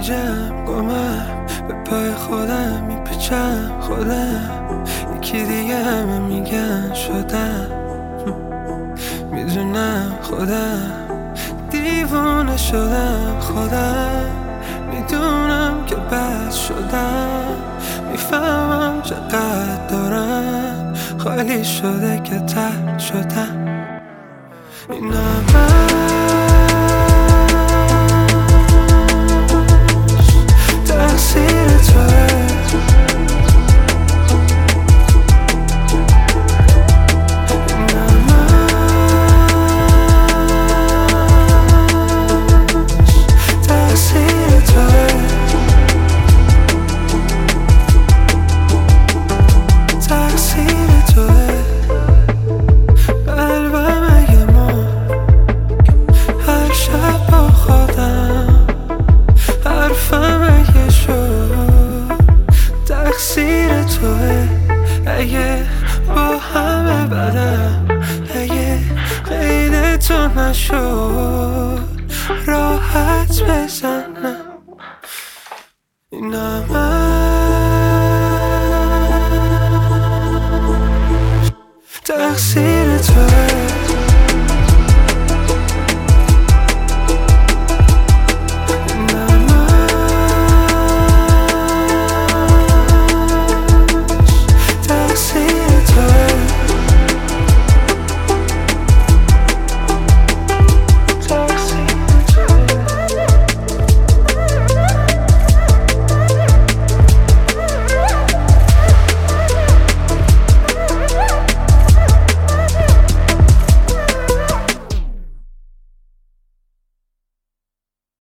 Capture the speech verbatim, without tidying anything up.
گیجم گمم به پای خودم میپیچم خودم یکی دیگه همه میگن شدم میدونم خودم دیوونه شدم خودم میدونم که بد شدم میفهمم چقدر دارم خالی شده که ترد شدم این همش تقصیر توه تقصیر توه اگه با همه بدم اگه غیر تو نشد راحت بزنم این همش تقصیر توه